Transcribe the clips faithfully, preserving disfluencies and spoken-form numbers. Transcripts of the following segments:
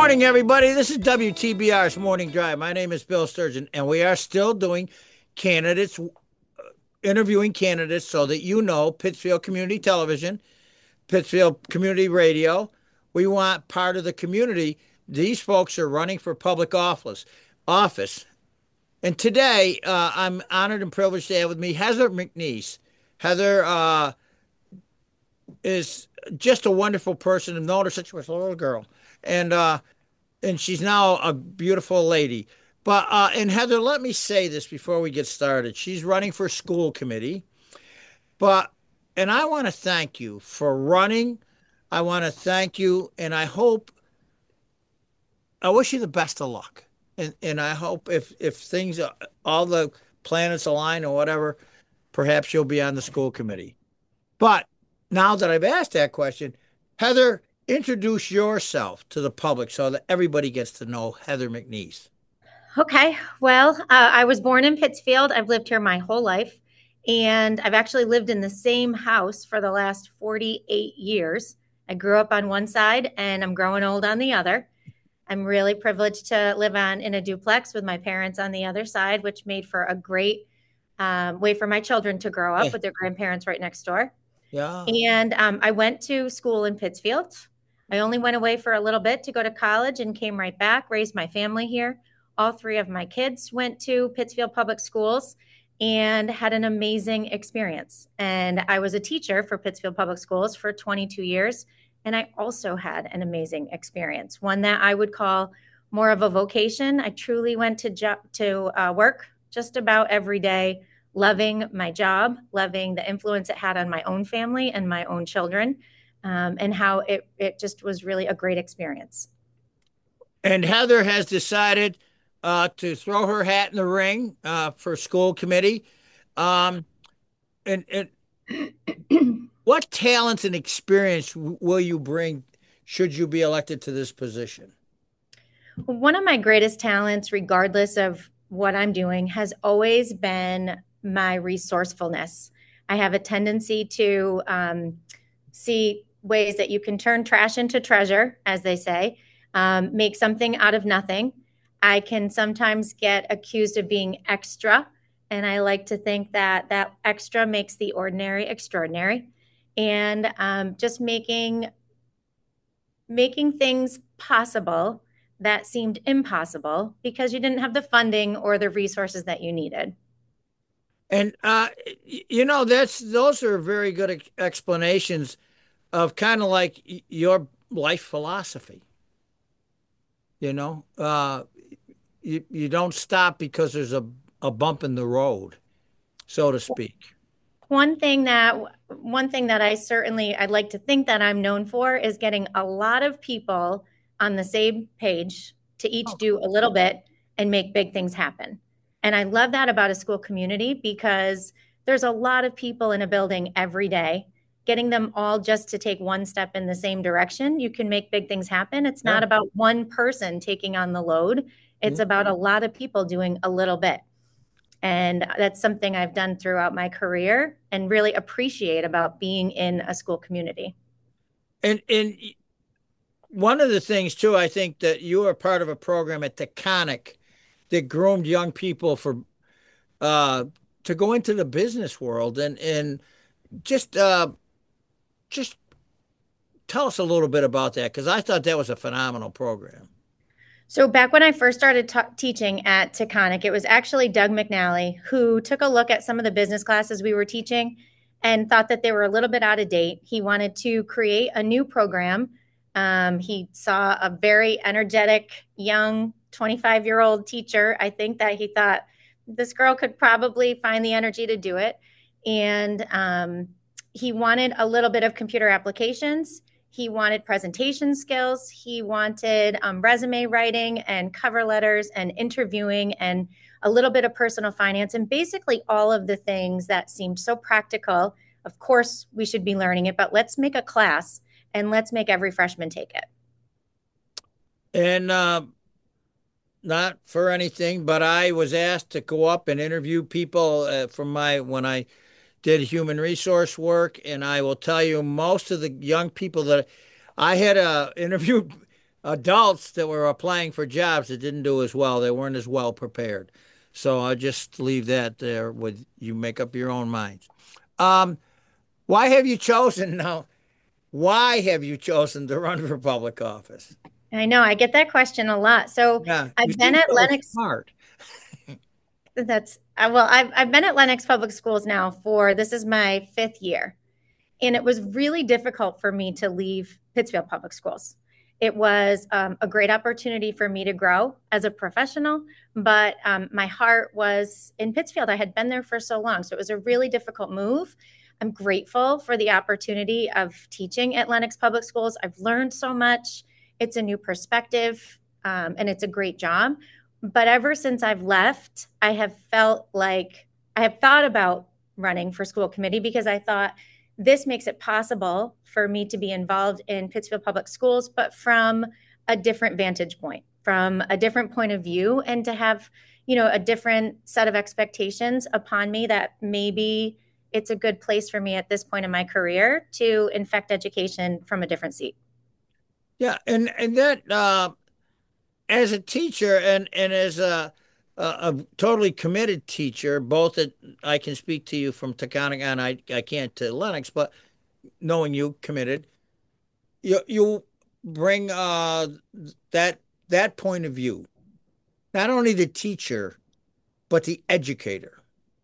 morning, everybody. This is W T B R's Morning Drive. My name is Bill Sturgeon, and we are still doing candidates, interviewing candidates so that you know Pittsfield Community Television, Pittsfield Community Radio. We want part of the community. These folks are running for public office. Office. And today, uh, I'm honored and privileged to have with me Heather McNeese. Heather uh, is just a wonderful person. I've known her since she was a little girl. And uh, and she's now a beautiful lady. But uh, and Heather, let me say this before we get started. She's running for school committee, but and I want to thank you for running. I want to thank you, and I hope I wish you the best of luck. And and I hope if if things all the planets align or whatever, perhaps you'll be on the school committee. But now that I've asked that question, Heather, introduce yourself to the public so that everybody gets to know Heather McNeese. Okay. Well, uh, I was born in Pittsfield. I've lived here my whole life. And I've actually lived in the same house for the last forty-eight years. I grew up on one side and I'm growing old on the other. I'm really privileged to live on in a duplex with my parents on the other side, which made for a great um, way for my children to grow up Yeah. with their grandparents right next door. Yeah. And um, I went to school in Pittsfield. I only went away for a little bit to go to college and came right back, raised my family here. All three of my kids went to Pittsfield Public Schools and had an amazing experience. And I was a teacher for Pittsfield Public Schools for twenty-two years. And I also had an amazing experience, one that I would call more of a vocation. I truly went to jo- to uh, work just about every day, loving my job, loving the influence it had on my own family and my own children, um, and how it, it just was really a great experience. And Heather has decided uh, to throw her hat in the ring uh, for school committee. Um, and, and what talents and experience w- will you bring should you be elected to this position? One of my greatest talents, regardless of what I'm doing, has always been my resourcefulness. I have a tendency to um, see ways that you can turn trash into treasure, as they say, um, make something out of nothing. I can sometimes get accused of being extra, and I like to think that that extra makes the ordinary extraordinary, and um, just making making things possible that seemed impossible because you didn't have the funding or the resources that you needed. And uh, you know, that's those are very good ex- explanations of kind of like y- your life philosophy. You know, uh, you you don't stop because there's a a bump in the road, so to speak. One thing that one thing that I certainly I'd like to think that I'm known for is getting a lot of people on the same page to each Oh, do a little bit and make big things happen. And I love that about a school community because there's a lot of people in a building every day. Getting them all just to take one step in the same direction, you can make big things happen. It's yeah. not about one person taking on the load. It's Mhm. about a lot of people doing a little bit. And that's something I've done throughout my career and really appreciate about being in a school community. And and one of the things too, I think that you are part of a program at Taconic that groomed young people for uh, to go into the business world and and just uh, just tell us a little bit about that because I thought that was a phenomenal program. So back when I first started ta- teaching at Taconic, it was actually Doug McNally who took a look at some of the business classes we were teaching and thought that they were a little bit out of date. He wanted to create a new program. Um, he saw a very energetic, young, twenty-five year old teacher. I think that he thought this girl could probably find the energy to do it. And um, he wanted a little bit of computer applications. He wanted presentation skills. He wanted um, resume writing and cover letters and interviewing and a little bit of personal finance and basically all of the things that seemed so practical. Of course, we should be learning it, but let's make a class and let's make every freshman take it. And uh, not for anything, but I was asked to go up and interview people uh, from my when I did human resource work, and I will tell you, most of the young people that I had uh, interviewed adults that were applying for jobs that didn't do as well. They weren't as well prepared. So I'll just leave that there with you make up your own minds. Um, why have you chosen now? Why have you chosen to run for public office? I know I get that question a lot. So Yeah, you I've been seem at so Lennox. smart. That's uh, well, I've I've been at Lennox Public Schools now for this is my fifth year. And it was really difficult for me to leave Pittsfield Public Schools. It was um, a great opportunity for me to grow as a professional, but um, my heart was in Pittsfield. I had been there for so long. So it was a really difficult move. I'm grateful for the opportunity of teaching at Lennox Public Schools. I've learned so much. It's a new perspective, um, and it's a great job. But ever since I've left, I have felt like I have thought about running for school committee because I thought, this makes it possible for me to be involved in Pittsfield Public Schools, but from a different vantage point, from a different point of view, and to have, you know, a different set of expectations upon me that maybe it's a good place for me at this point in my career to infect education from a different seat. Yeah, and and that uh, as a teacher and and as a, a a totally committed teacher, both at I can speak to you from Taconic and I I can't to Lennox, but knowing you committed, you you bring uh that that point of view, not only the teacher but the educator.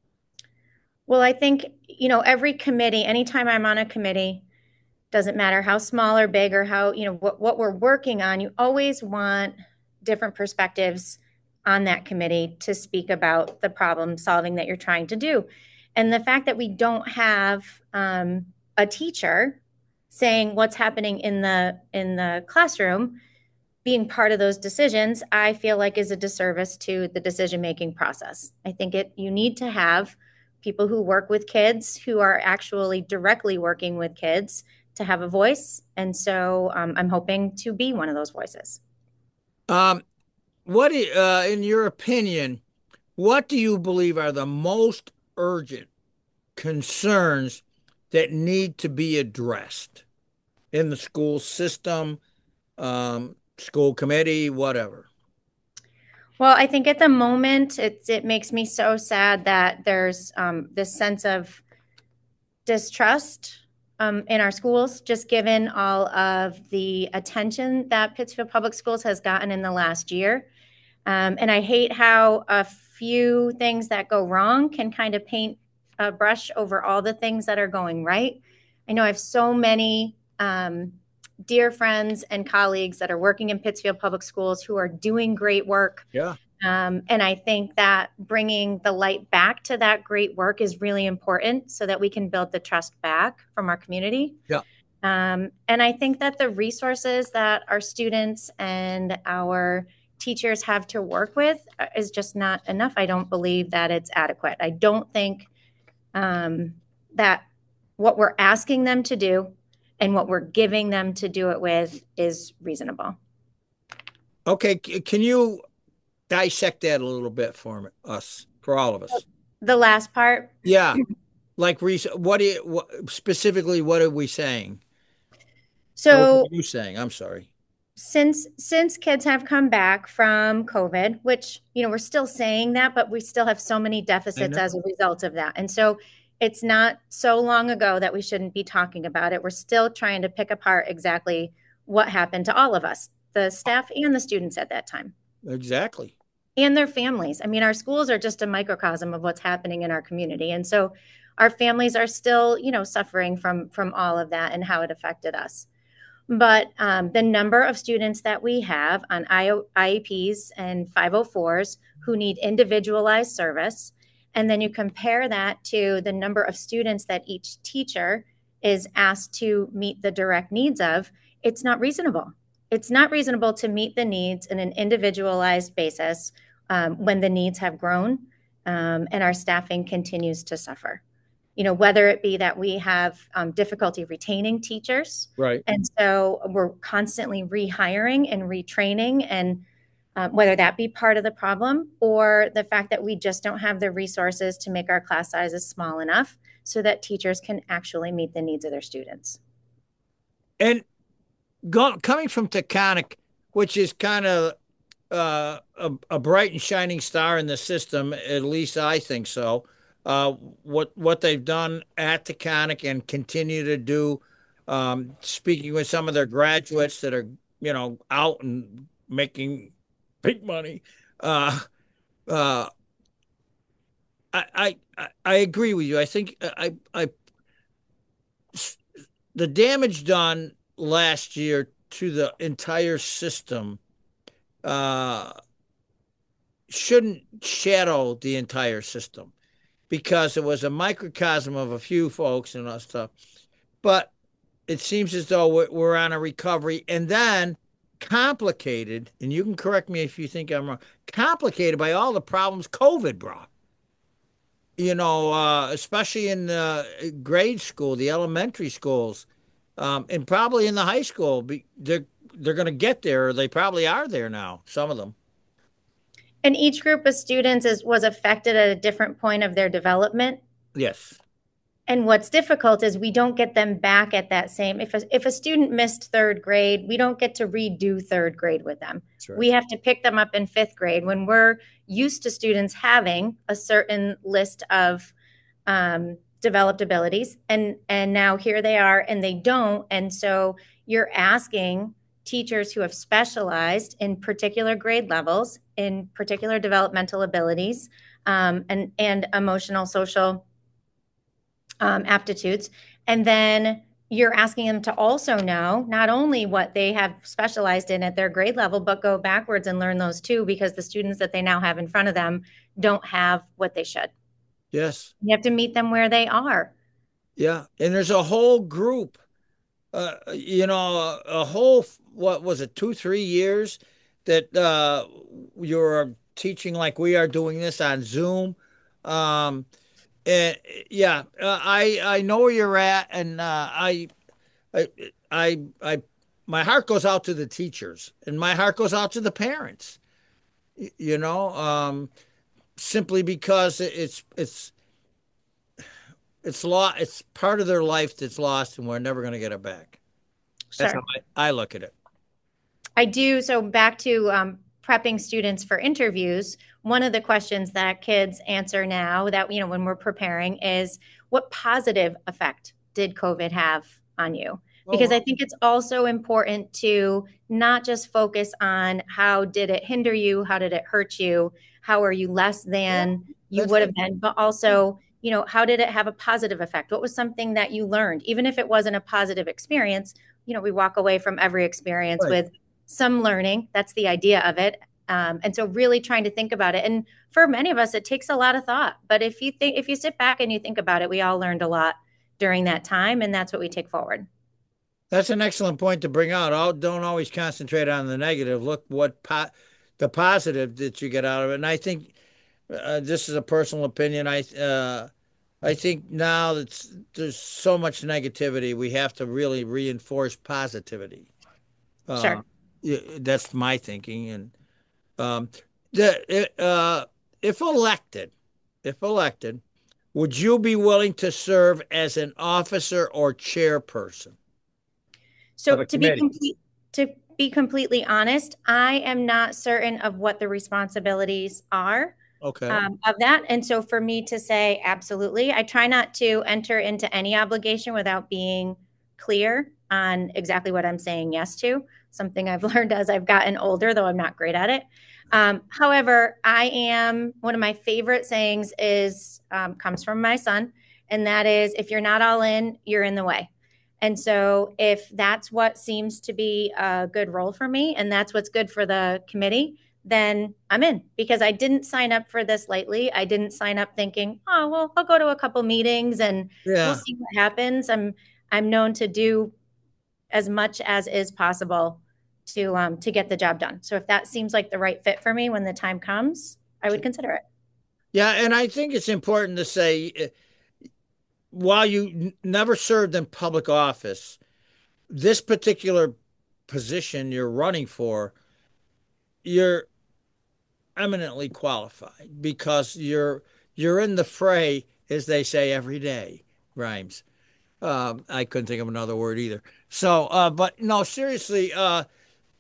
Well, I think, you know, every committee, anytime I'm on a committee, doesn't matter how small or big or how, you know, what, what we're working on, you always want different perspectives on that committee to speak about the problem solving that you're trying to do. And the fact that we don't have um, a teacher saying what's happening in the in the classroom, being part of those decisions, I feel like is a disservice to the decision making process. I think it you need to have people who work with kids, who are actually directly working with kids, to have a voice. And so um, I'm hoping to be one of those voices. Um, what uh, in your opinion, what do you believe are the most urgent concerns that need to be addressed in the school system, um, school committee, whatever? Well, I think at the moment, it's, it makes me so sad that there's um, this sense of distrust um, in our schools, just given all of the attention that Pittsfield Public Schools has gotten in the last year. Um, and I hate how a few things that go wrong can kind of paint a brush over all the things that are going right. I know I have so many um, dear friends and colleagues that are working in Pittsfield Public Schools who are doing great work. Yeah. Um, and I think that bringing the light back to that great work is really important so that we can build the trust back from our community. Yeah. Um, and I think that the resources that our students and our teachers have to work with is just not enough. I don't believe that it's adequate. I don't think um, that what we're asking them to do and what we're giving them to do it with is reasonable. Okay. Can you dissect that a little bit for me, us, for all of us? The last part. Yeah. Like, what, do you, what specifically, what are we saying? Or what So are you saying? I'm sorry. since since kids have come back from COVID, which, you know, we're still saying that, but we still have so many I deficits know. as a result of that. And so it's not so long ago that we shouldn't be talking about it. We're still trying to pick apart exactly what happened to all of us, the staff and the students at that time, Exactly. and their families. I mean, our schools are just a microcosm of what's happening in our community. And so our families are still, you know, suffering from from all of that and how it affected us. But um, the number of students that we have on I E Ps and five oh fours who need individualized service, and then you compare that to the number of students that each teacher is asked to meet the direct needs of, it's not reasonable. It's not reasonable to meet the needs in an individualized basis um, when the needs have grown um, and our staffing continues to suffer. You know, whether it be that we have um, difficulty retaining teachers. Right. And so we're constantly rehiring and retraining, and uh, whether that be part of the problem or the fact that we just don't have the resources to make our class sizes small enough so that teachers can actually meet the needs of their students. And go, coming from Taconic, which is kind of uh, a, a bright and shining star in the system. At least I think so. Uh, what what they've done at Taconic and continue to do, um, speaking with some of their graduates that are, you know, out and making big money. Uh, uh, I, I I agree with you. I think I I the damage done last year to the entire system uh, shouldn't shadow the entire system because it was a microcosm of a few folks and all stuff. But it seems as though we're on a recovery, and then complicated, and you can correct me if you think I'm wrong, complicated by all the problems COVID brought. You know, uh, especially in the grade school, the elementary schools, um, and probably in the high school. They're they're going to get there, or they probably are there now. Some of them. And each group of students is was affected at a different point of their development. Yes. And what's difficult is we don't get them back at that same. If a, if a student missed third grade, we don't get to redo third grade with them. Right. We have to pick them up in fifth grade when we're used to students having a certain list of um, developed abilities, and and now here they are and they don't. And so you're asking teachers who have specialized in particular grade levels, in particular developmental abilities, um, and and emotional, social Um, aptitudes. And then you're asking them to also know not only what they have specialized in at their grade level, but go backwards and learn those too, because the students that they now have in front of them don't have what they should. Yes. You have to meet them where they are. Yeah. And there's a whole group, uh, you know, a, a whole, what was it, two, three years that uh, you're teaching like we are doing this on Zoom. Um, And yeah, uh, I I know where you're at, and uh, I, I I I my heart goes out to the teachers, and my heart goes out to the parents. You know, um, simply because it's it's it's lost. It's part of their life that's lost, and we're never going to get it back. That's Sure. how I, I look at it. I do. So back to um, prepping students for interviews, one of the questions that kids answer now that, you know, when we're preparing is, what positive effect did COVID have on you? Because Oh, I think it's also important to not just focus on how did it hinder you, how did it hurt you, how are you less than you that's would it. have been, but also, you know, how did it have a positive effect? What was something that you learned? Even if it wasn't a positive experience, you know, we walk away from every experience Right. with some learning. That's the idea of it. Um, and so really trying to think about it. And for many of us, it takes a lot of thought. But if you think, if you sit back and you think about it, we all learned a lot during that time. And that's what we take forward. That's an excellent point to bring out. Oh, don't always concentrate on the negative. Look what po the positive that you get out of it. And I think uh, this is a personal opinion. I uh, I think now that there's so much negativity, we have to really reinforce positivity. Uh, Sure. yeah, that's my thinking. And um, the uh, if elected, if elected, would you be willing to serve as an officer or chairperson of So a to be committee? complete, to be completely honest, I am not certain of what the responsibilities are Okay. um, of that. And so for me to say absolutely, I try not to enter into any obligation without being clear on exactly what I'm saying yes to. Something I've learned as I've gotten older, though I'm not great at it. Um, however, I am one of my favorite sayings is um, comes from my son, and that is, if you're not all in, you're in the way. And so, if that's what seems to be a good role for me, and that's what's good for the committee, then I'm in, because I didn't sign up for this lightly. I didn't sign up thinking, oh, well, I'll go to a couple meetings and we'll Yeah. see what happens. I'm I'm known to do as much as is possible to um, to get the job done. So if that seems like the right fit for me when the time comes, I would consider it. Yeah, and I think it's important to say, uh, while you n- never served in public office, this particular position you're running for, you're eminently qualified because you're you're in the fray, as they say, every day. Rhymes. Um, I couldn't think of another word either. So, uh, but no, seriously, uh,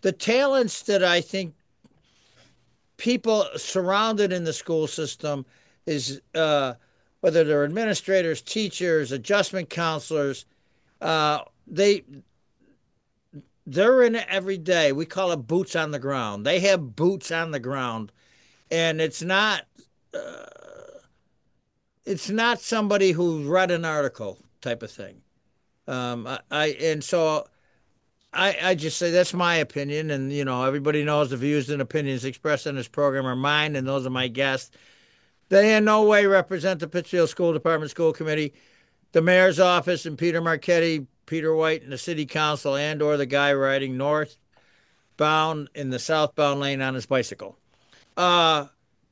the talents that I think people surrounded in the school system is uh, whether they're administrators, teachers, adjustment counselors, uh, they they're in it every day. We call it boots on the ground. They have boots on the ground, and it's not uh, it's not somebody who read an article type of thing. Um, I, I and so I, I just say that's my opinion, and you know everybody knows the views and opinions expressed in this program are mine, and those of my guests. They in no way represent the Pittsfield School Department School Committee, the mayor's office, and Peter Marchetti, Peter White, and the city council, and or the guy riding northbound in the southbound lane on his bicycle. Uh,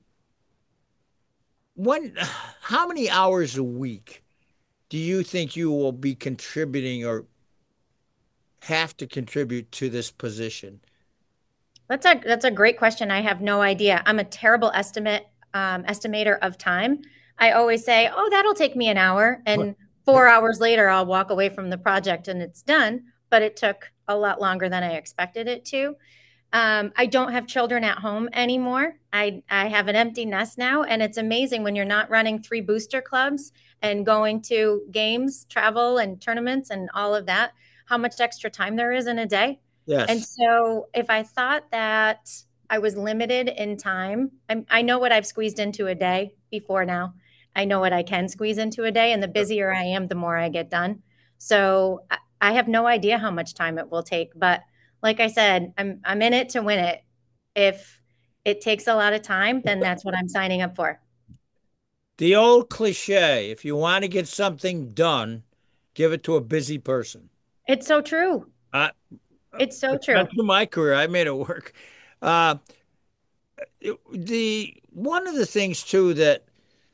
when, how many hours a week do you think you will be contributing or have to contribute to this position? That's a that's a great question. I have no idea. I'm a terrible estimate um, estimator of time. I always say, "Oh, that'll take me an hour," and four hours later, I'll walk away from the project and it's done. But it took a lot longer than I expected it to. Um, I don't have children at home anymore. I I have an empty nest now, and it's amazing when you're not running three booster clubs and going to games, travel, and tournaments, and all of that. How much extra time there is in a day. And Yes. so if I thought that I was limited in time, I'm, I know what I've squeezed into a day before now. I know what I can squeeze into a day, and the busier I am, the more I get done. So I, I have no idea how much time it will take. But like I said, I'm I'm in it to win it. If it takes a lot of time, then that's what I'm signing up for. The old cliche, if you want to get something done, give it to a busy person. It's so true. I, It's so it's been true. through my career. I made it work. Uh, it- the one of the things too that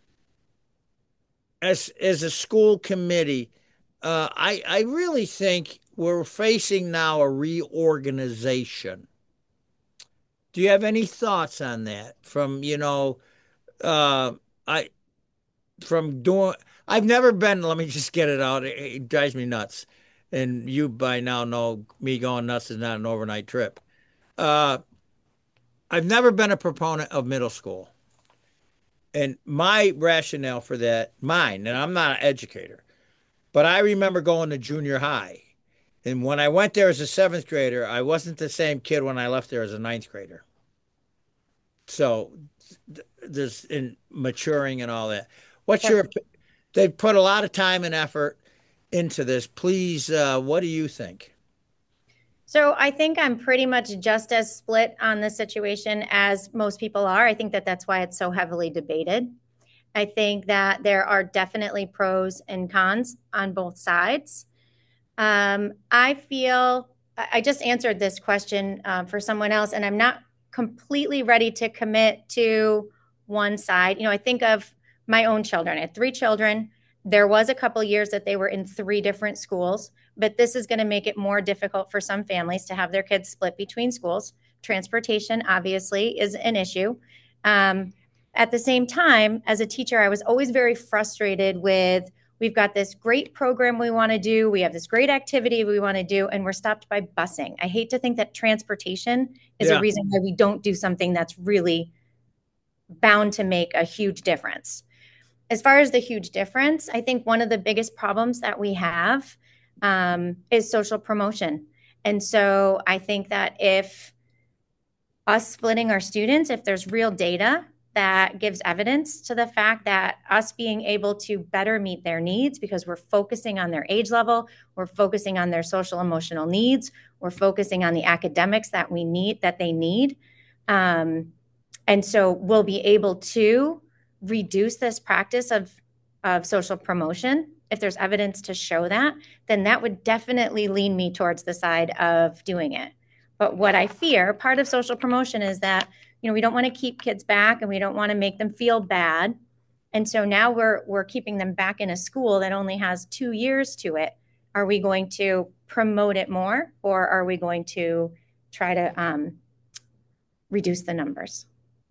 as as a school committee, uh, I I really think we're facing now a reorganization. Do you have any thoughts on that? From you know, uh, I from doing. I've never been. Let me just get it out. It, it drives me nuts, and you by now know me going nuts is not an overnight trip. Uh, I've never been a proponent of middle school. And my rationale for that, mine, and I'm not an educator, but I remember going to junior high. And when I went there as a seventh grader, I wasn't the same kid when I left there as a ninth grader. So there's in maturing and all that. What's your, Yes. they've put a lot of time and effort into this. Please, uh, what do you think? So I think I'm pretty much just as split on the situation as most people are. I think that that's why it's so heavily debated. I think that there are definitely pros and cons on both sides. Um, I feel I just answered this question um, for someone else, and I'm not completely ready to commit to one side. You know, I think of my own children. I had three children. There was a couple years that they were in three different schools, but this is going to make it more difficult for some families to have their kids split between schools. Transportation, obviously, is an issue. Um, at the same time, as a teacher, I was always very frustrated with we've got this great program we want to do, we have this great activity we want to do, and we're stopped by busing. I hate to think that transportation is a Yeah. reason why we don't do something that's really bound to make a huge difference. As far as the huge difference, I think one of the biggest problems that we have um, is social promotion. And so I think that if us splitting our students, if there's real data that gives evidence to the fact that us being able to better meet their needs because we're focusing on their age level, we're focusing on their social emotional needs, we're focusing on the academics that we need, that they need. Um, and so we'll be able to reduce this practice of, of social promotion. If there's evidence to show that, then that would definitely lean me towards the side of doing it. But what I fear, part of social promotion is that, you know, we don't want to keep kids back and we don't want to make them feel bad. And so now we're we're keeping them back in a school that only has two years to it. Are we going to promote it more, or are we going to try to um, reduce the numbers?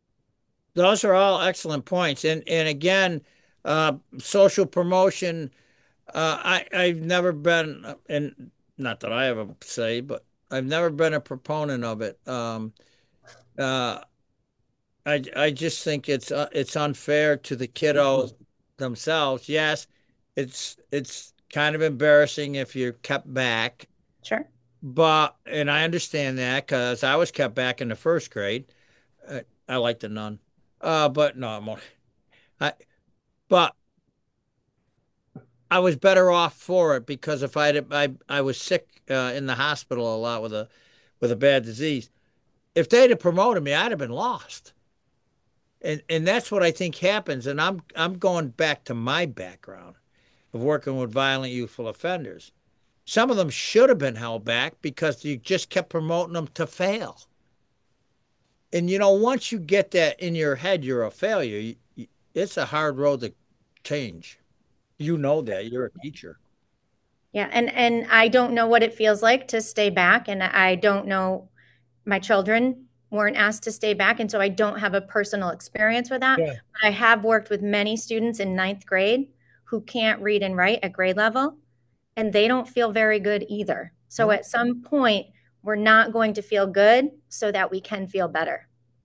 Those are all excellent points. And and again, uh, social promotion. Uh, I I've never been, and not that I have a say, but I've never been a proponent of it. Um, uh, I I just think it's uh, it's unfair to the kiddos themselves. Yes, it's it's kind of embarrassing if you're kept back, Sure. but and I understand that because I was kept back in the first grade. Uh, I like the nun, uh, but no, I'm only, I but I was better off for it because if I'd I I was sick uh, in the hospital a lot with a with a bad disease. If they'd have promoted me, I'd have been lost. And and that's what I think happens. And I'm I'm going back to my background of working with violent youthful offenders. Some of them should have been held back because you just kept promoting them to fail. And you know, once you get that in your head, you're a failure. You, you, it's a hard road to change. You know that. You're a teacher. Yeah, and and I don't know what it feels like to stay back, and I don't know, my children weren't asked to stay back, and so I don't have a personal experience with that. Yeah. But I have worked with many students in ninth grade who can't read and write at grade level, and they don't feel very good either. So No. at some point, we're not going to feel good so that we can feel better.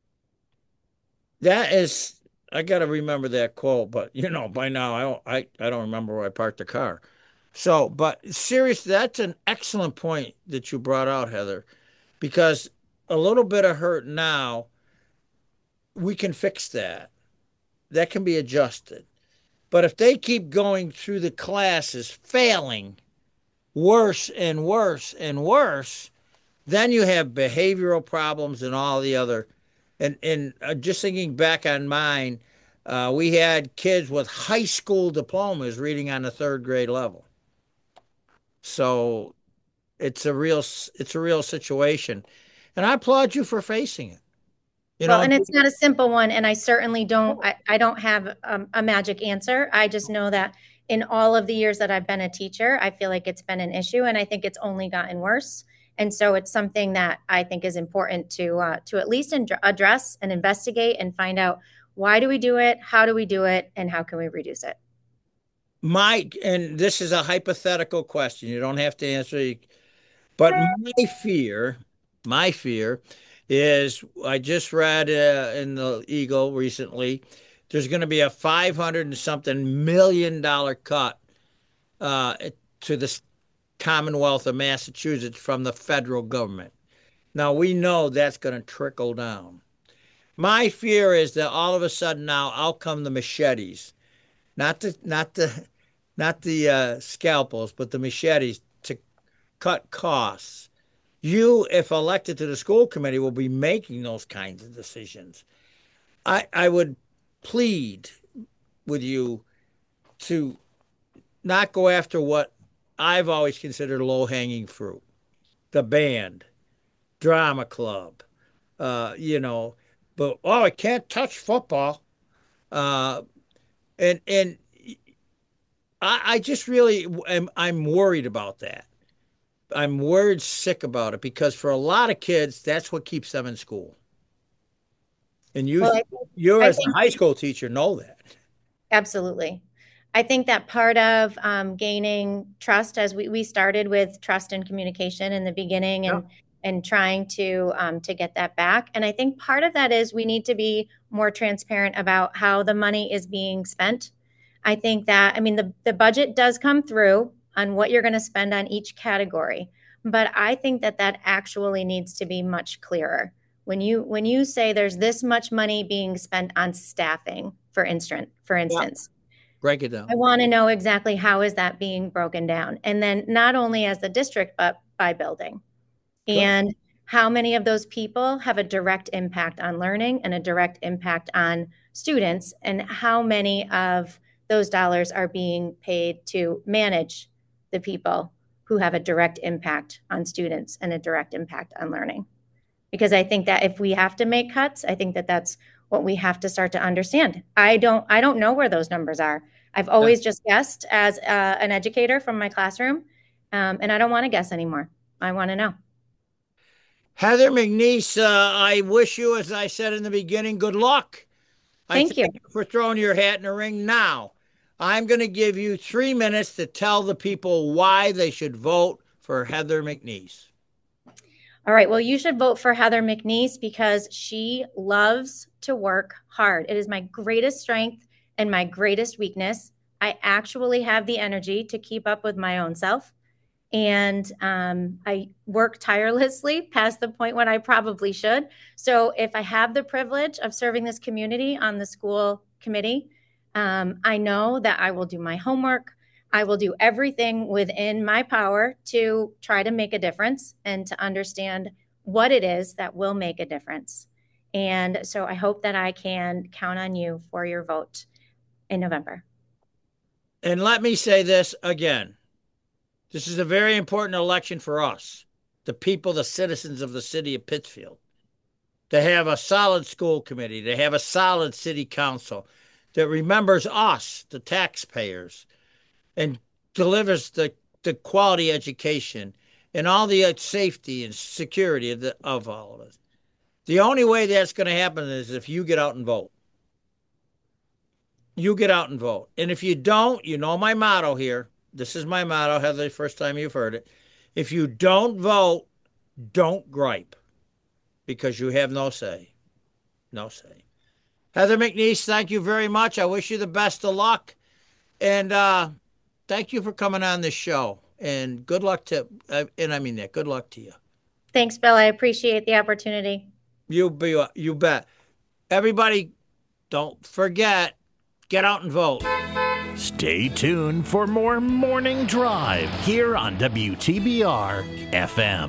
That is, I got to remember that quote, but you know, by now I don't, I, I don't remember where I parked the car. So, but seriously, that's an excellent point that you brought out, Heather, because a little bit of hurt now, we can fix that. That can be adjusted. But if they keep going through the classes, failing worse and worse and worse, then you have behavioral problems and all the other. And and uh, just thinking back on mine, uh, we had kids with high school diplomas reading on the third grade level. So it's a real it's a real situation, and I applaud you for facing it. You Well, know, and it's not a simple one, and I certainly don't, I, I don't have um, a magic answer. I just know that in all of the years that I've been a teacher, I feel like it's been an issue, and I think it's only gotten worse. And so it's something that I think is important to uh, to at least ad- address and investigate and find out, why do we do it, how do we do it, and how can we reduce it. Mike, and this is a hypothetical question. You don't have to answer it. But my fear, my fear is I just read uh, in the Eagle recently, there's going to be a five hundred and something million dollar cut uh, to the Commonwealth of Massachusetts from the federal government. Now we know that's going to trickle down. My fear is that all of a sudden now out come the machetes, not the not the not the uh, scalpels, but the machetes to cut costs. You, if elected to the school committee, will be making those kinds of decisions. I, I would plead with you to not go after what I've always considered low hanging fruit, the band, drama club, uh, you know, but oh, I can't touch football. Uh, and and I, I just really am I'm worried about that. I'm worried sick about it because for a lot of kids, that's what keeps them in school. And you, Well, I think, you I as a think high school teacher know that. absolutely. I think that part of um, gaining trust, as we, we started with trust and communication in the beginning, Yeah. and and trying to um, to get that back. And I think part of that is we need to be more transparent about how the money is being spent. I think that, I mean, the, the budget does come through on what you're going to spend on each category, but I think that that actually needs to be much clearer. When you when you say there's this much money being spent on staffing, for instance, for Yeah. instance, Break it down. I want to know exactly how is that being broken down, and then not only as the district, but by building, Good. and how many of those people have a direct impact on learning and a direct impact on students, and how many of those dollars are being paid to manage the people who have a direct impact on students and a direct impact on learning. Because I think that if we have to make cuts, I think that that's what we have to start to understand. I don't I don't know where those numbers are. I've Yeah. always just guessed as uh, an educator from my classroom, um, and I don't want to guess anymore. I want to know. Heather McNeese, uh, I wish you, as I said in the beginning, good luck. I Thank thank you. you for throwing your hat in the ring. Now, I'm going to give you three minutes to tell the people why they should vote for Heather McNeese. All right. Well, you should vote for Heather McNeese because she loves to work hard. It is my greatest strength and my greatest weakness. I actually have the energy to keep up with my own self. And um, I work tirelessly past the point when I probably should. So if I have the privilege of serving this community on the school committee, um, I know that I will do my homework. I will do everything within my power to try to make a difference and to understand what it is that will make a difference. And so I hope that I can count on you for your vote in November. And let me say this again. This is a very important election for us, the people, the citizens of the city of Pittsfield, to have a solid school committee, to have a solid city council that remembers us, the taxpayers, and delivers the, the quality education and all the safety and security of, the, of all of us. The only way that's going to happen is if you get out and vote. You get out and vote. And if you don't, you know my motto here. This is my motto, Heather, the first time you've heard it. If you don't vote, don't gripe, because you have no say. No say. Heather McNeese, thank you very much. I wish you the best of luck. And uh, thank you for coming on this show. And good luck to, uh, and I mean that, good luck to you. Thanks, Bill. I appreciate the opportunity. You be, you bet. Everybody, don't forget, get out and vote. Stay tuned for more Morning Drive here on W T B R F M.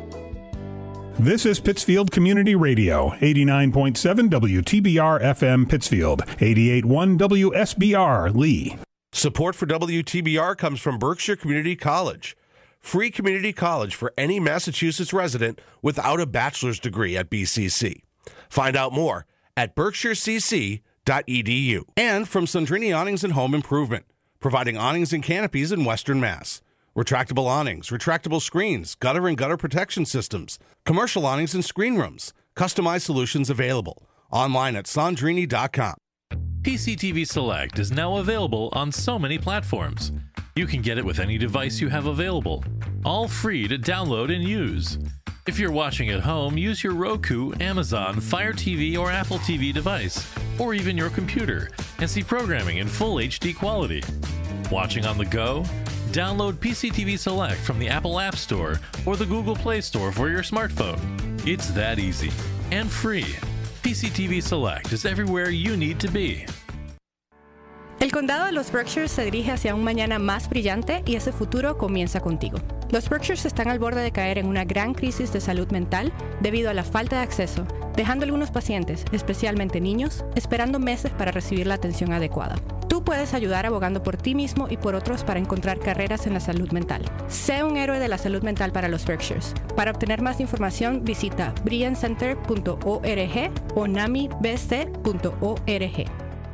This is Pittsfield Community Radio, eighty-nine point seven W T B R F M Pittsfield, eighty-eight point one W S B R Lee. Support for W T B R comes from Berkshire Community College. Free community college for any Massachusetts resident without a bachelor's degree at B C C. Find out more at berkshire c c dot e d u. And from Sandrini Awnings and Home Improvement, providing awnings and canopies in Western Mass. Retractable awnings, retractable screens, gutter and gutter protection systems, commercial awnings and screen rooms, customized solutions available. Online at sandrini dot com. P C T V Select is now available on so many platforms. You can get it with any device you have available, all free to download and use. If you're watching at home, use your Roku, Amazon, Fire T V, or Apple T V device, or even your computer, and see programming in full H D quality. Watching on the go? Download P C T V Select from the Apple App Store or the Google Play Store for your smartphone. It's that easy and free. P C T V Select is everywhere you need to be. El condado de los Berkshires se dirige hacia un mañana más brillante y ese futuro comienza contigo. Los Berkshires están al borde de caer en una gran crisis de salud mental debido a la falta de acceso, dejando a algunos pacientes, especialmente niños, esperando meses para recibir la atención adecuada. Tú puedes ayudar abogando por ti mismo y por otros para encontrar carreras en la salud mental. Sé un héroe de la salud mental para los Berkshires. Para obtener más información, visita brilliant center punto org o nami b c punto org.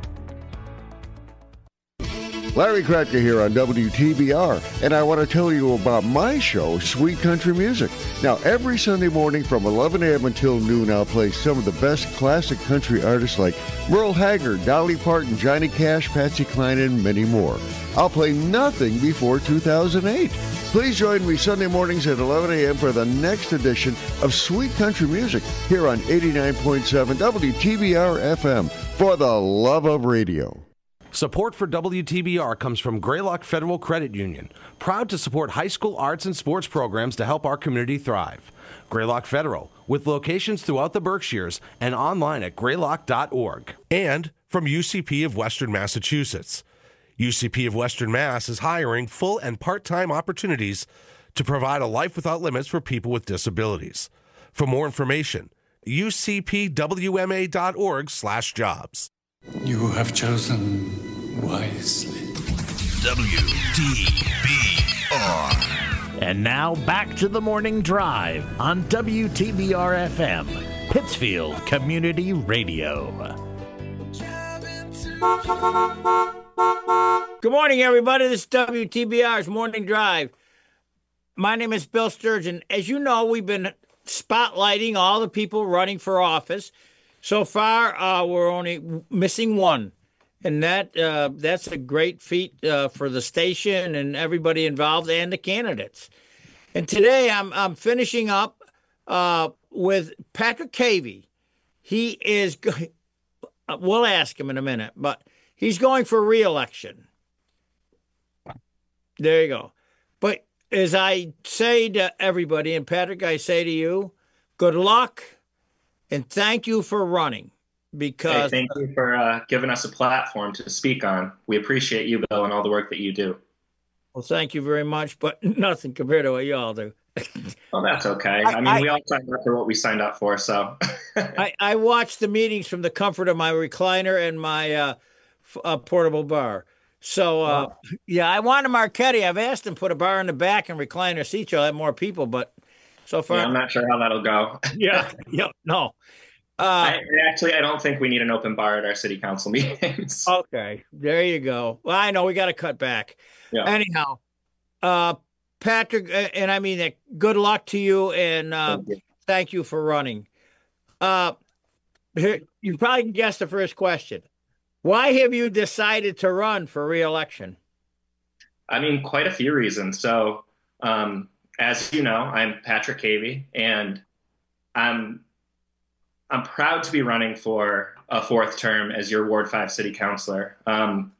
Larry Kratka here on W T B R, and I want to tell you about my show, Sweet Country Music. Now, every Sunday morning from eleven a.m. until noon, I'll play some of the best classic country artists like Merle Haggard, Dolly Parton, Johnny Cash, Patsy Cline, and many more. I'll play nothing before two thousand eight. Please join me Sunday mornings at eleven a.m. for the next edition of Sweet Country Music here on eighty-nine point seven W T B R F M, for the love of radio. Support for W T B R comes from Greylock Federal Credit Union, proud to support high school arts and sports programs to help our community thrive. Greylock Federal, with locations throughout the Berkshires and online at greylock dot org. And from U C P of Western Massachusetts. U C P of Western Mass is hiring full and part-time opportunities to provide a life without limits for people with disabilities. For more information, u c p w m a dot org slash jobs. You have chosen wisely. W T B R. And now back to the Morning Drive on W T B R F M, Pittsfield Community Radio. Good morning, everybody. This is W T B R's Morning Drive. My name is Bill Sturgeon. As you know, we've been spotlighting all the people running for office. So far, uh, we're only missing one, and that uh, that's a great feat uh, for the station and everybody involved and the candidates. And today, I'm I'm finishing up uh, with Patrick Cavey. He is, we'll ask him in a minute, but he's going for re-election. There you go. But as I say to everybody, and Patrick, I say to you, good luck and thank you for running. Because hey, thank you for uh, giving us a platform to speak on. We appreciate you, Bill, and all the work that you do. Well, thank you very much, but nothing compared to what you all do. Well, that's okay. I, I mean, I, we all signed up for what we signed up for, so. I, I watch the meetings from the comfort of my recliner and my uh, uh, portable bar. So, uh, wow. yeah, I want a Marchetti. I've asked him to put a bar in the back and recliner seats. You'll have more people, but so far. Yeah, I'm not sure how that'll go. yeah, yeah, no. Uh, I, actually, I don't think we need an open bar at our city council meetings. Okay, there you go. Well, I know we got to cut back. Yeah. Anyhow, uh, Patrick, and I mean, good luck to you, and uh, thank, you. thank you for running. Uh, here, you probably can guess the first question. Why have you decided to run for re-election? I mean, quite a few reasons. So, um, as you know, I'm Patrick Cavey, and I'm I'm proud to be running for a fourth term as your Ward five City Councilor. Um,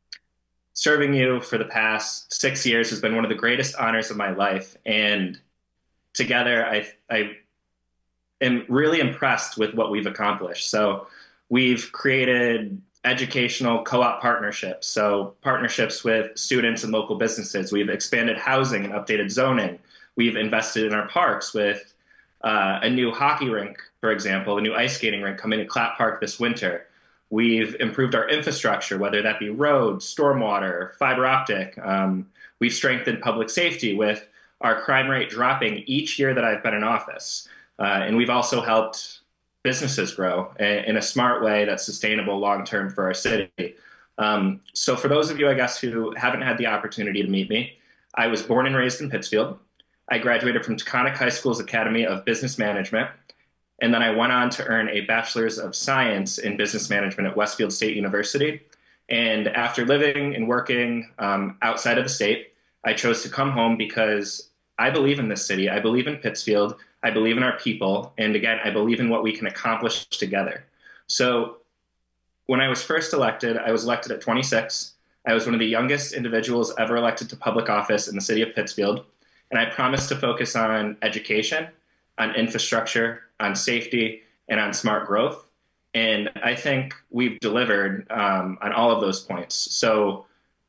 serving you for the past six years has been one of the greatest honors of my life, and together I, I am really impressed with what we've accomplished. So we've created educational co-op partnerships, so partnerships with students and local businesses. We've expanded housing and updated zoning. We've invested in our parks with uh, a new hockey rink, for example, a new ice skating rink coming to Clap Park this winter. We've improved our infrastructure, whether that be roads, stormwater, fiber optic. Um, we've strengthened public safety with our crime rate dropping each year that I've been in office. Uh, and we've also helped businesses grow in a smart way that's sustainable long-term for our city. Um, so for those of you, I guess, who haven't had the opportunity to meet me, I was born and raised in Pittsfield. I graduated from Taconic High School's Academy of Business Management, and then I went on to earn a Bachelor's of Science in Business Management at Westfield State University. And after living and working um, outside of the state, I chose to come home because I believe in this city. I believe in Pittsfield. I believe in our people. And again, I believe in what we can accomplish together. So when I was first elected, I was elected at twenty-six. I was one of the youngest individuals ever elected to public office in the city of Pittsfield. And I promised to focus on education, on infrastructure, on safety, and on smart growth. And I think we've delivered um, on all of those points. So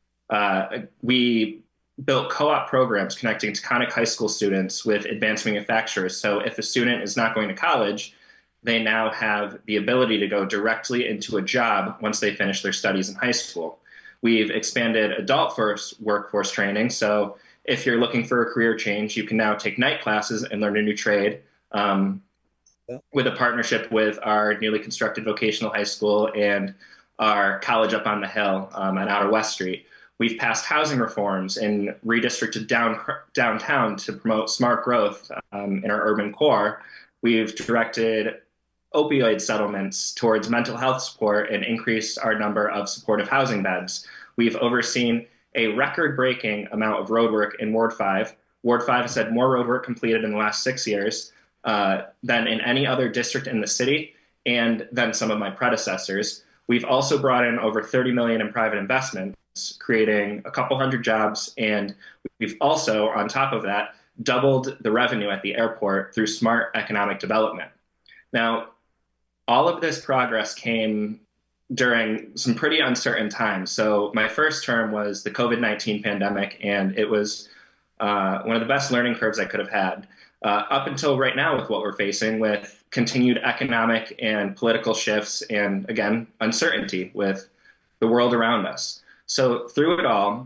uh, we built co-op programs connecting Taconic High School students with advanced manufacturers. So if a student is not going to college, they now have the ability to go directly into a job once they finish their studies in high school. We've expanded adult first workforce training. So if you're looking for a career change, you can now take night classes and learn a new trade um, yeah. with a partnership with our newly constructed vocational high school and our college up on the hill um, on Outer West Street. We've passed housing reforms and redistricted down, downtown to promote smart growth um, in our urban core. We've directed opioid settlements towards mental health support and increased our number of supportive housing beds. We've overseen a record-breaking amount of roadwork in Ward five. Ward five has had more roadwork completed in the last six years uh, than in any other district in the city and than some of my predecessors. We've also brought in over thirty million dollars in private investment, creating a couple hundred jobs, and we've also, on top of that, doubled the revenue at the airport through smart economic development. Now, all of this progress came during some pretty uncertain times. So my first term was the COVID nineteen pandemic, and it was uh, one of the best learning curves I could have had. Uh, up until right now with what we're facing with continued economic and political shifts and, again, uncertainty with the world around us. So through it all,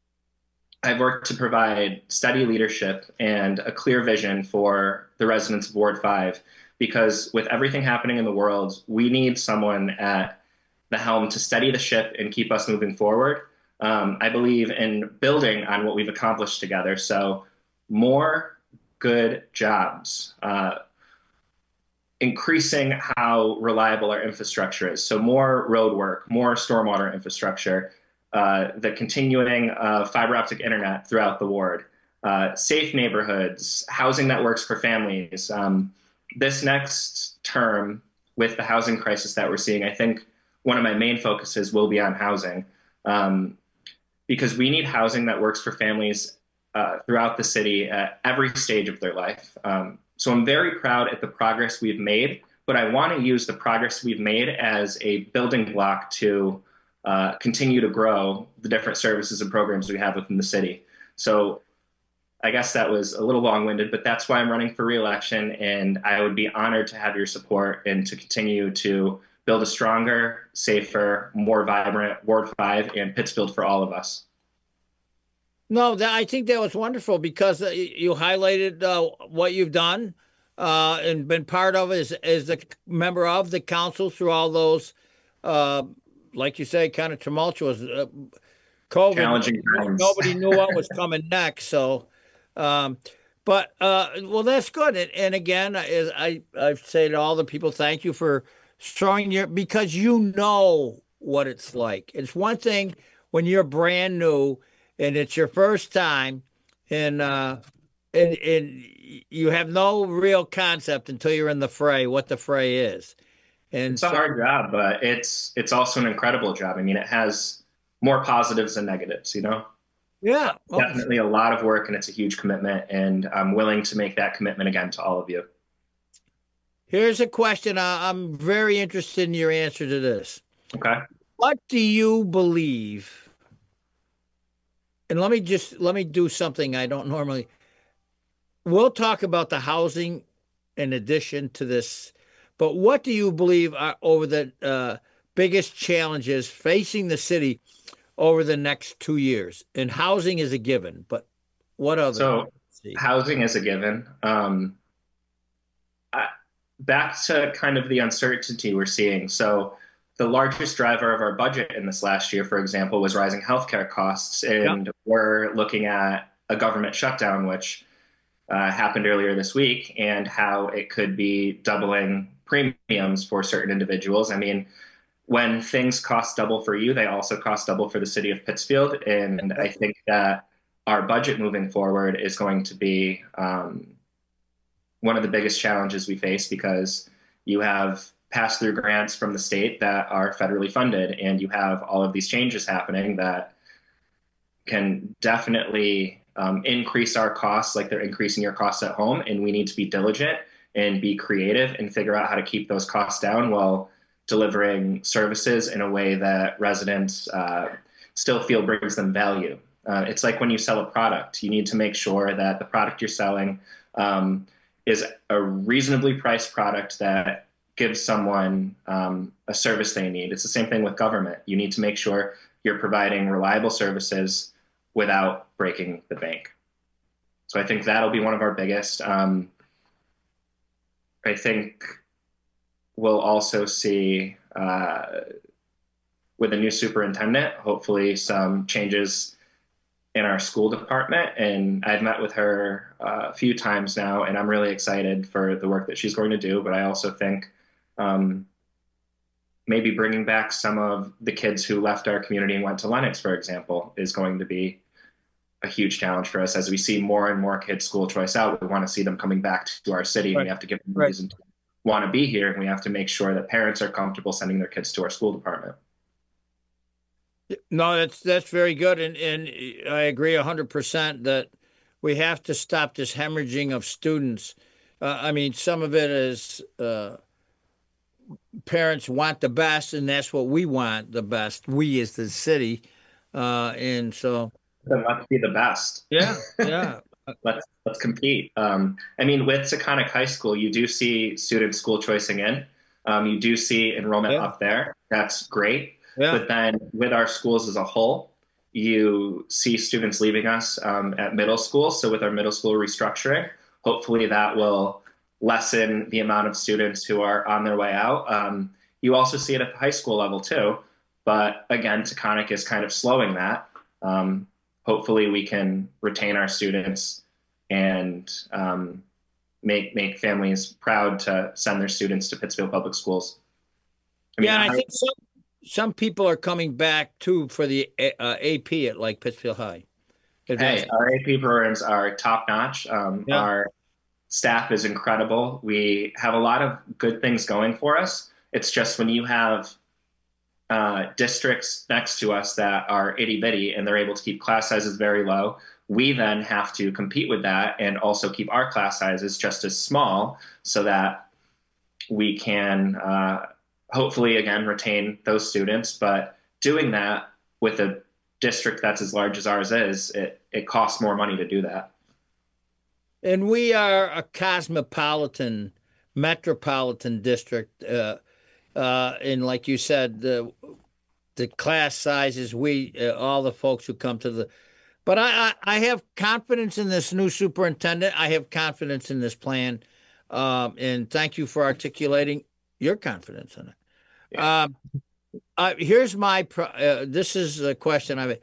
I've worked to provide steady leadership and a clear vision for the residents of Ward five, because with everything happening in the world, we need someone at the helm to steady the ship and keep us moving forward. Um, I believe in building on what we've accomplished together. So more good jobs, uh, increasing how reliable our infrastructure is. So more road work, more stormwater infrastructure, Uh, the continuing uh, fiber optic internet throughout the ward, uh, safe neighborhoods, housing that works for families. Um, this next term, with the housing crisis that we're seeing, I think one of my main focuses will be on housing, um, because we need housing that works for families uh, throughout the city at every stage of their life. Um, so I'm very proud at the progress we've made, but I want to use the progress we've made as a building block to uh, continue to grow the different services and programs we have within the city. So I guess that was a little long-winded, but that's why I'm running for re-election, and I would be honored to have your support and to continue to build a stronger, safer, more vibrant Ward five and Pittsfield for all of us. No, that, I think that was wonderful because uh, you highlighted uh, what you've done uh, and been part of as, as a member of the council through all those, uh, like you say, kind of tumultuous uh, COVID. Challenging times. Nobody knew what was coming next, so... Um, but, uh, well, that's good. And, and again, I, I, I say to all the people, thank you for showing your, because you know what it's like. It's one thing when you're brand new and it's your first time and, uh, and, and you have no real concept until you're in the fray, what the fray is. And it's a hard job, but it's, it's also an incredible job. I mean, it has more positives than negatives, you know? Yeah, well, definitely a lot of work, and it's a huge commitment, and I'm willing to make that commitment again to all of you. Here's a question. I'm very interested in your answer to this. Okay. What do you believe? And let me just, let me do something I don't normally. We'll talk about the housing in addition to this, but what do you believe are over the uh, biggest challenges facing the city over the next two years? And housing is a given, but what other? So housing is a given. Um, I, back to kind of the uncertainty we're seeing. So the largest driver of our budget in this last year, for example, was rising healthcare costs. And yep. we're looking at a government shutdown, which uh, happened earlier this week, and how it could be doubling premiums for certain individuals. I mean, when things cost double for you, they also cost double for the city of Pittsfield. And I think that our budget moving forward is going to be um, one of the biggest challenges we face, because you have pass-through grants from the state that are federally funded, and you have all of these changes happening that can definitely um, increase our costs, like they're increasing your costs at home. And we need to be diligent and be creative and figure out how to keep those costs down while delivering services in a way that residents uh, still feel brings them value. Uh, it's like when you sell a product, you need to make sure that the product you're selling um, is a reasonably priced product that gives someone um, a service they need. It's the same thing with government. You need to make sure you're providing reliable services without breaking the bank. So I think that'll be one of our biggest. Um, I think we'll also see, uh, with a new superintendent, hopefully some changes in our school department. And I've met with her uh, a few times now, and I'm really excited for the work that she's going to do. But I also think um, maybe bringing back some of the kids who left our community and went to Lenox, for example, is going to be a huge challenge for us. As we see more and more kids school choice out, we want to see them coming back to our city, and right. we have to give them a reason to want to be here, and we have to make sure that parents are comfortable sending their kids to our school department. No, that's that's very good, and and I agree a hundred percent that we have to stop this hemorrhaging of students. Uh, I mean, some of it is uh, parents want the best, and that's what we want, the best. We as the city, uh, and so then let's be the best. Yeah, yeah. let's let's compete. Um, I mean, with Taconic High School, you do see students school choicing in. Um, you do see enrollment yeah. up there. That's great. Yeah. But then with our schools as a whole, you see students leaving us um, at middle school. So with our middle school restructuring, hopefully that will lessen the amount of students who are on their way out. Um, you also see it at the high school level too. But again, Taconic is kind of slowing that. Um, hopefully we can retain our students and um, make make families proud to send their students to Pittsfield Public Schools. I mean, yeah, I, I think some some people are coming back too for the uh, A P at like Pittsfield High. Hey, our A P programs are top notch. Um, Yeah. Our staff is incredible. We have a lot of good things going for us. It's just when you have uh, districts next to us that are itty bitty and they're able to keep class sizes very low, we then have to compete with that and also keep our class sizes just as small so that we can uh, hopefully, again, retain those students. But doing that with a district that's as large as ours is, it, it costs more money to do that. And we are a cosmopolitan, metropolitan district. Uh, uh, and like you said, the the class sizes, we, uh, all the folks who come to the, but I, I, I have confidence in this new superintendent. I have confidence in this plan. Um, and thank you for articulating your confidence in it. Yeah. Um, uh, here's my, pro- uh, this is a question I've,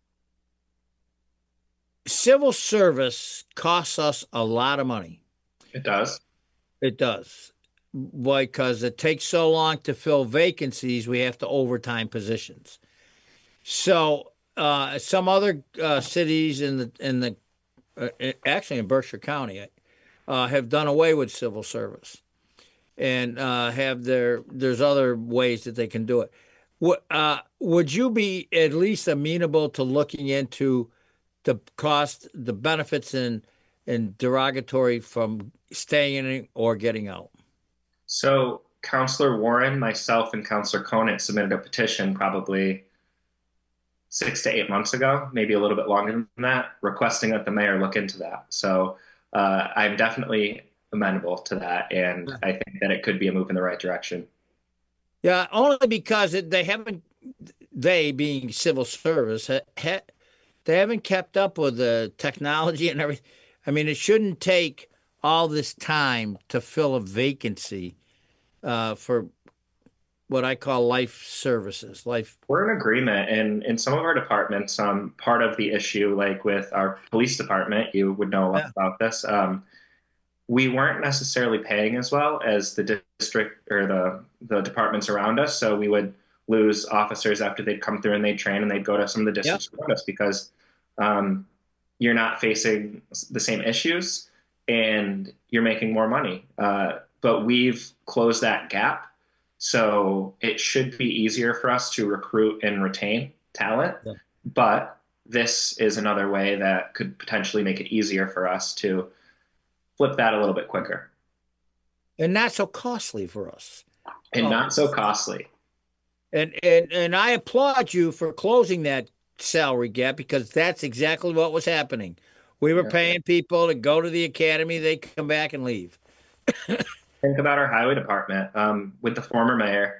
civil service costs us a lot of money. It does. It does. Because it takes so long to fill vacancies, we have to overtime positions. So uh, some other uh, cities in the in the uh, actually in Berkshire County uh, have done away with civil service, and uh, have their there's other ways that they can do it. What uh, would you be at least amenable to looking into the cost, the benefits, and and derogatory from staying in or getting out? So Counselor Warren, myself, and Counselor Conant submitted a petition probably six to eight months ago, maybe a little bit longer than that, requesting that the mayor look into that. So uh, I'm definitely amenable to that, and I think that it could be a move in the right direction. Yeah, only because it, they haven't, they being civil service, ha, ha, they haven't kept up with the technology and everything. I mean, it shouldn't take all this time to fill a vacancy uh, for what I call life services. Life. We're in agreement, and in some of our departments, um, part of the issue, like with our police department, you would know a lot yeah. about this. Um, we weren't necessarily paying as well as the district or the the departments around us, so we would lose officers after they'd come through and they'd train and they'd go to some of the districts yeah. around us because um, you're not facing the same issues and you're making more money. Uh, but we've closed that gap. So it should be easier for us to recruit and retain talent. Yeah. But this is another way that could potentially make it easier for us to flip that a little bit quicker. And not so costly for us. And oh. not so costly. And, and, and I applaud you for closing that salary gap because that's exactly what was happening. We were paying people to go to the academy. They come back and leave. Think about our highway department. Um, with the former mayor,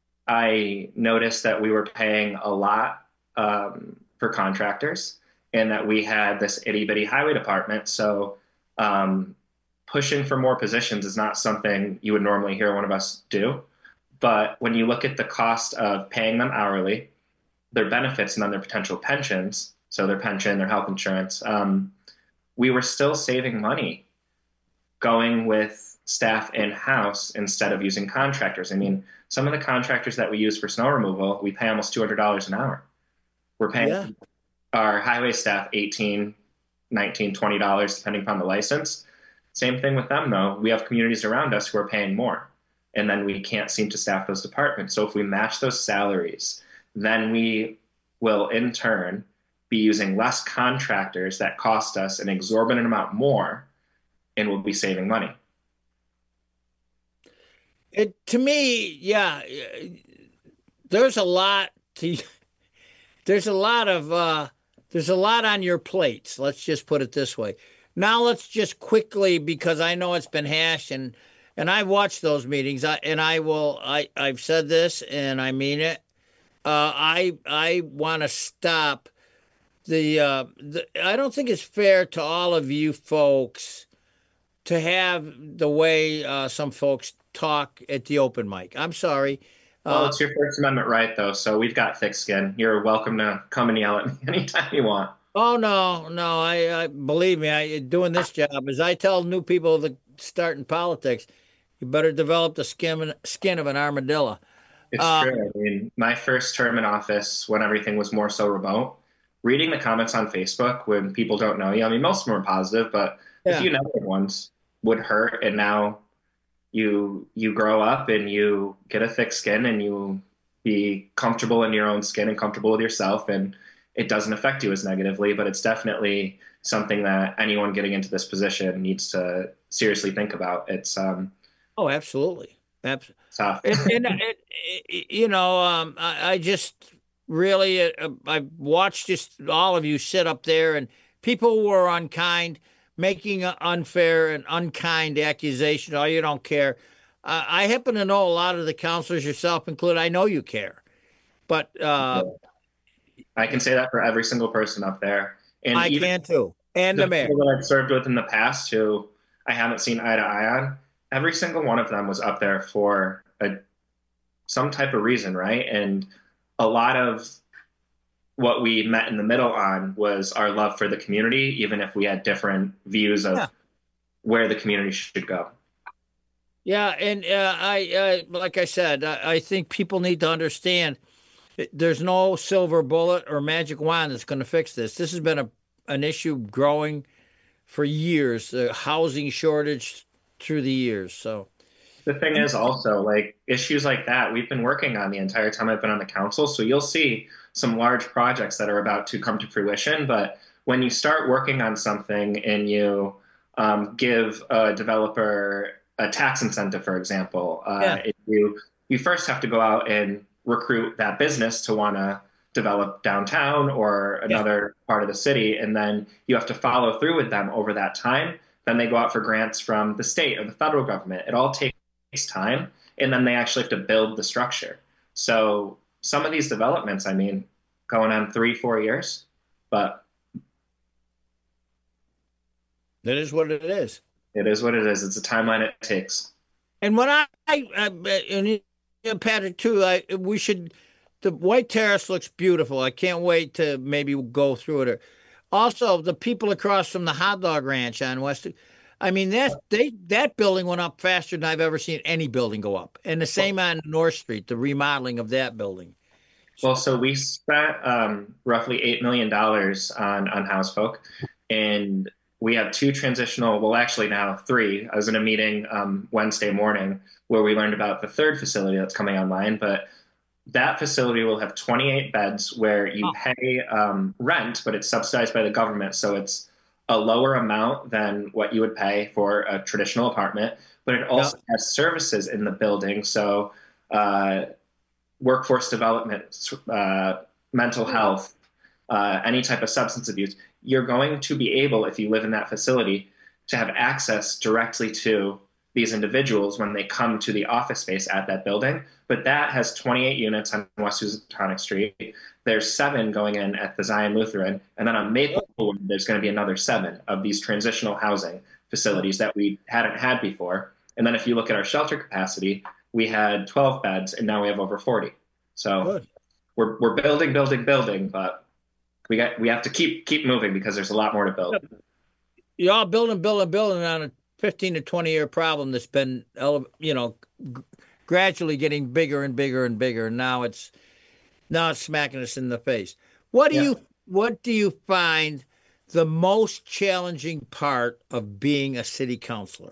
I noticed that we were paying a lot um, for contractors and that we had this itty bitty highway department. So um, pushing for more positions is not something you would normally hear one of us do. But when you look at the cost of paying them hourly, their benefits, and then their potential pensions, so their pension, their health insurance, um, we were still saving money going with staff in-house instead of using contractors. I mean, some of the contractors that we use for snow removal, we pay almost two hundred dollars an hour. We're paying yeah. our highway staff eighteen, nineteen, twenty dollars depending upon the license. Same thing with them, though. We have communities around us who are paying more, and then we can't seem to staff those departments. So if we match those salaries, then we will, in turn, be using less contractors that cost us an exorbitant amount more, and we'll be saving money. It, to me, yeah, there's a lot to, there's a lot of, uh, there's a lot on your plates. Let's just put it this way. Now let's just quickly, because I know it's been hashed and, and I watched those meetings I, and I will, I, I've said this and I mean it. Uh, I, I want to stop the, uh, the, I don't think it's fair to all of you folks to have the way uh, some folks talk at the open mic. I'm sorry. Well, uh, it's your First Amendment right, though, so we've got thick skin. You're welcome to come and yell at me anytime you want. Oh, no, no. I, I believe me, I doing this job, as I tell new people that start in politics, you better develop the skin, skin of an armadillo. It's uh, true. I mean, my first term in office, when everything was more so remote, reading the comments on Facebook when people don't know you. I mean, most of them are positive, but Yeah. a few negative ones would hurt. And now you you grow up and you get a thick skin and you be comfortable in your own skin and comfortable with yourself, and it doesn't affect you as negatively. But it's definitely something that anyone getting into this position needs to seriously think about. It's um Oh, absolutely. Absolutely. tough. And, and it, it, you know, um, I, I just really, uh, I watched just all of you sit up there, and people were unkind, making a unfair and unkind accusations. Oh, you don't care. Uh, I happen to know a lot of the counselors, yourself included. I know you care, but uh, I can say that for every single person up there. And I even can too. And the, the mayor. people that I've served with in the past who I haven't seen eye to eye on, every single one of them was up there for a, some type of reason, right? And a lot of what we met in the middle on was our love for the community, even if we had different views of Yeah. where the community should go. Yeah, and uh, I, uh, like I said, I, I think people need to understand that there's no silver bullet or magic wand that's going to fix this. This has been a an issue growing for years, the housing shortage through the years. So The thing is also, like, issues like that we've been working on the entire time I've been on the council. So you'll see some large projects that are about to come to fruition. But when you start working on something and you um, give a developer a tax incentive, for example, uh, Yeah. if you you first have to go out and recruit that business to want to develop downtown or another part of the city, and then you have to follow through with them over that time. Then they go out for grants from the state or the federal government. It all takes time, and then they actually have to build the structure. So some of these developments, I mean, going on three, four years, but that is what it is. it is what it is. It's a timeline it takes. And when I, I, I and you know, Patrick too, I we should. The White Terrace looks beautiful. I can't wait to maybe go through it. Also, the people across from the hot dog ranch on West, I mean that they that building went up faster than I've ever seen any building go up. And the same on North Street, the remodeling of that building. Well, so we spent um, roughly eight million dollars on on Housefolk, and we have two transitional, well, actually now three. I was in a meeting um, Wednesday morning where we learned about the third facility that's coming online, but that facility will have twenty-eight beds where you pay um, rent, but it's subsidized by the government. So it's a lower amount than what you would pay for a traditional apartment, but it also yeah. has services in the building. So uh, workforce development, uh, mental health, uh, any type of substance abuse. You're going to be able, if you live in that facility, to have access directly to these individuals when they come to the office space at that building. But that has twenty-eight units on West Housatonic Street. There's seven going in at the Zion Lutheran. And then on Maplewood, there's going to be another seven of these transitional housing facilities that we hadn't had before. And then if you look at our shelter capacity, we had twelve beds and now we have over forty. So Good. we're we're building, building, building, but we got we have to keep keep moving because there's a lot more to build. You're all building, building, building on a fifteen to twenty year problem that's been, you know, g- gradually getting bigger and bigger and bigger. And now it's now it's smacking us in the face. What do yeah. you what do you find the most challenging part of being a city councilor?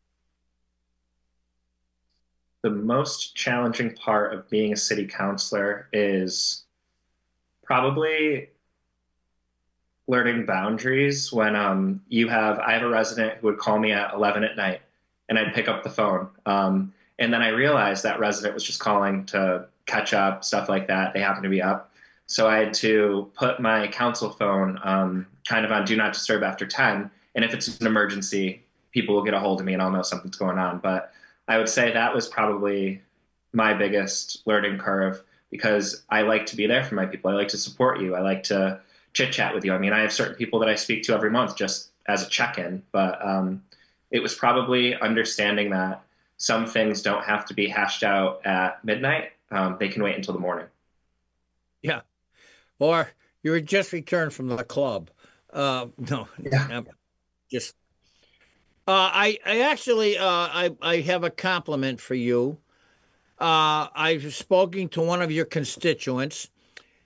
The most challenging part of being a city councilor is probably learning boundaries. When um, you have, I have a resident who would call me at eleven at night and I'd pick up the phone. Um, and then I realized that resident was just calling to catch up, stuff like that. They happened to be up. So I had to put my council phone um, kind of on do not disturb after ten. And if it's an emergency, people will get a hold of me and I'll know something's going on. But I would say that was probably my biggest learning curve, because I like to be there for my people. I like to support you. I like to chit chat with you. I mean, I have certain people that I speak to every month just as a check-in, but um, it was probably understanding that some things don't have to be hashed out at midnight. Um, they can wait until the morning. Yeah. Or you were just returned from the club. Uh, no, yeah. just, uh, I, I actually, uh, I, I have a compliment for you. Uh, I've spoken to one of your constituents,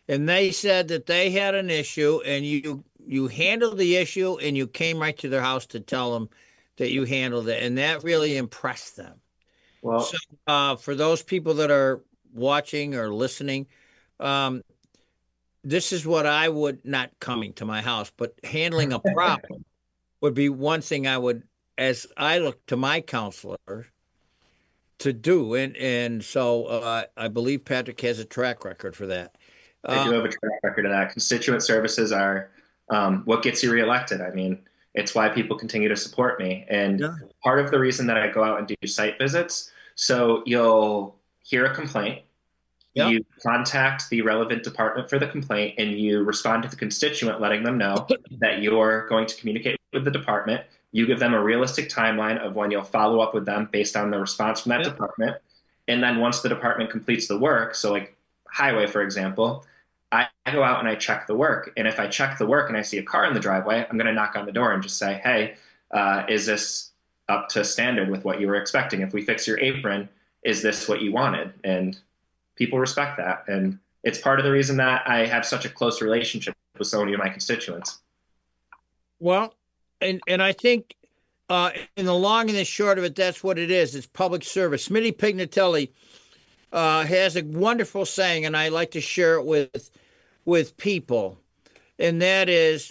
and they said that they had an issue, and you you handled the issue, and you came right to their house to tell them that you handled it, and that really impressed them. Well, so uh, for those people that are watching or listening, um, this is what I would, not coming to my house, but handling a problem would be one thing I would, as I look to my counselor, to do. And and so uh, I believe Patrick has a track record for that. I do have a track record of that. Constituent services are um, what gets you reelected. I mean, it's why people continue to support me. And yeah. part of the reason that I go out and do site visits, so you'll hear a complaint, yep. you contact the relevant department for the complaint, and you respond to the constituent letting them know that you're going to communicate with the department. You give them a realistic timeline of when you'll follow up with them based on the response from that yep. department. And then once the department completes the work, so like highway, for example, I go out and I check the work. And if I check the work and I see a car in the driveway, I'm going to knock on the door and just say, hey, uh, is this up to standard with what you were expecting? If we fix your apron, is this what you wanted? And people respect that. And it's part of the reason that I have such a close relationship with so many of my constituents. Well, and, and I think uh, in the long and the short of it, that's what it is. It's public service. Smitty Pignatelli uh, has a wonderful saying, and I like to share it with with people, and that is,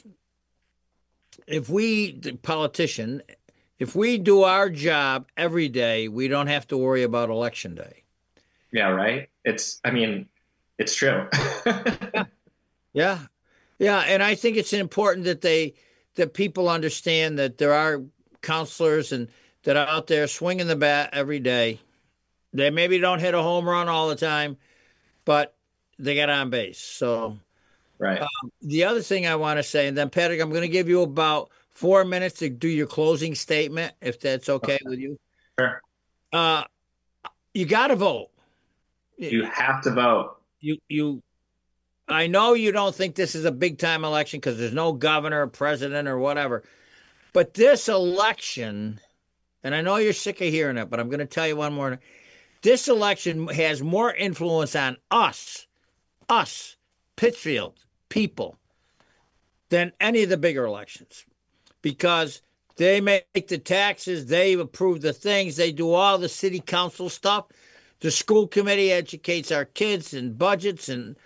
if we, the politician, if we do our job every day, we don't have to worry about election day. Yeah, right? It's, I mean, it's true. yeah. yeah. Yeah, and I think it's important that they, that people understand that there are counselors and that are out there swinging the bat every day. They maybe don't hit a home run all the time, but they get on base. So, right. Um, the other thing I want to say, and then Patrick, I'm going to give you about four minutes to do your closing statement, if that's okay, okay. with you. Sure. Uh, you got to vote. You have to vote. You, you, I know you don't think this is a big time election because there's no governor or president or whatever, but this election, and I know you're sick of hearing it, but I'm going to tell you one more. This election has more influence on us, us, Pittsfield people, than any of the bigger elections, because they make the taxes, they approve the things, they do all the city council stuff. The school committee educates our kids and budgets. And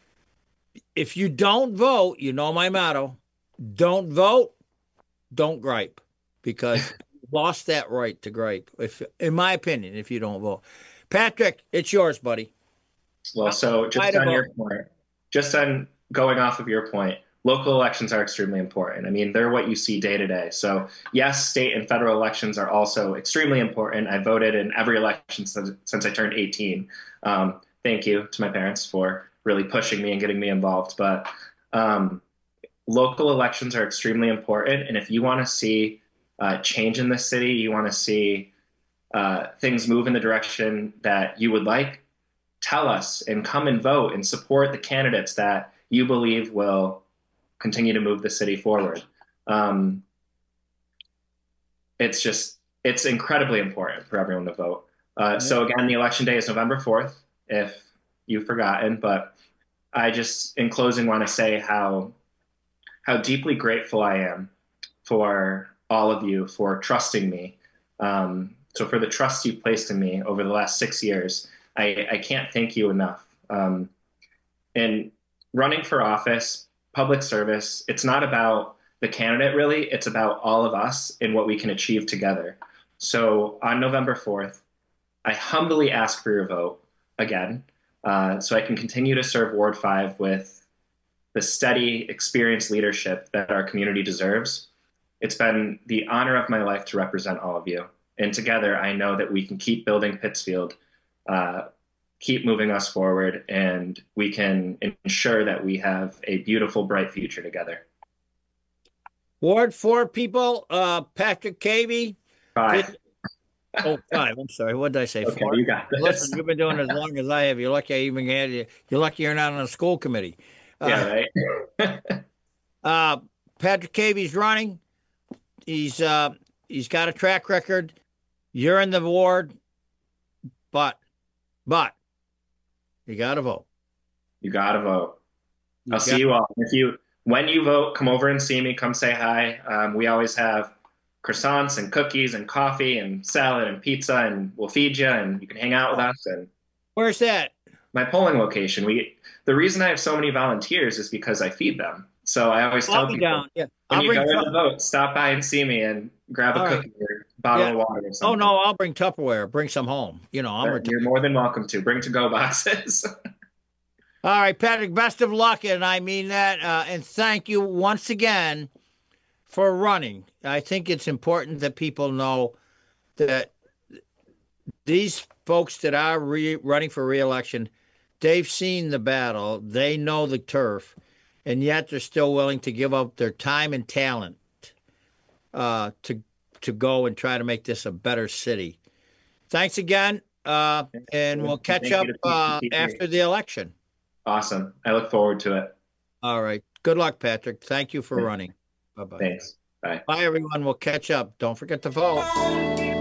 if you don't vote, you know my motto, don't vote, don't gripe, because you lost that right to gripe, if, in my opinion, if you don't vote. Patrick, it's yours, buddy. Well, so just on your point, just on going off of your point, local elections are extremely important. I mean, they're what you see day to day. So yes, state and federal elections are also extremely important. I voted in every election since, since I turned eighteen. Um, thank you to my parents for really pushing me and getting me involved. But um, local elections are extremely important. And if you want to see uh, change in this city, you want to see uh, things move in the direction that you would like, tell us and come and vote and support the candidates that you believe will continue to move the city forward. Um, it's just, it's incredibly important for everyone to vote. Uh, so again, the election day is November fourth, if you've forgotten, but I just, in closing, want to say how, how deeply grateful I am for all of you for trusting me. Um, so for the trust you've placed in me over the last six years, I, I can't thank you enough. Um, and running for office, public service, it's not about the candidate, really. It's about all of us and what we can achieve together. So on November fourth, I humbly ask for your vote again, uh, so I can continue to serve Ward five with the steady, experienced leadership that our community deserves. It's been the honor of my life to represent all of you. And together, I know that we can keep building Pittsfield, uh, keep moving us forward, and we can ensure that we have a beautiful, bright future together. Ward four people, uh, Patrick Cavey. Five. Oh, five. I'm sorry. What did I say? Okay, Four? you got this. Listen, you've been doing it as long as I have. You're lucky I even had you. You're lucky you're not on a school committee. Uh, yeah, right. uh, Patrick Cavey's running. He's uh, he's got a track record. You're in the ward, but but you got to vote. You got to vote. I'll see you all. If you, when you vote, come over and see me. Come say hi. Um, we always have croissants and cookies and coffee and salad and pizza, and we'll feed you, and you can hang out with us. And where's that? My polling location. We the reason I have so many volunteers is because I feed them. So I always tell I'll be people, down. Yeah. when I'll you bring go to the vote, stop by and see me and grab a All right. cookie or bottle Yeah. of water or Oh something. no, I'll bring Tupperware. Bring some home. You know, I'm You're retired. more than welcome to. Bring to-go boxes. All right, Patrick, best of luck, and I mean that. Uh, and thank you once again for running. I think it's important that people know that these folks that are re- running for re-election, they've seen the battle, they know the turf, and yet they're still willing to give up their time and talent uh, to to go and try to make this a better city. Thanks again, uh, and we'll catch Thank up you to uh, P T P. after the election. Awesome. I look forward to it. All right. Good luck, Patrick. Thank you for running. Bye-bye. Thanks. Bye. Bye, everyone. We'll catch up. Don't forget to vote.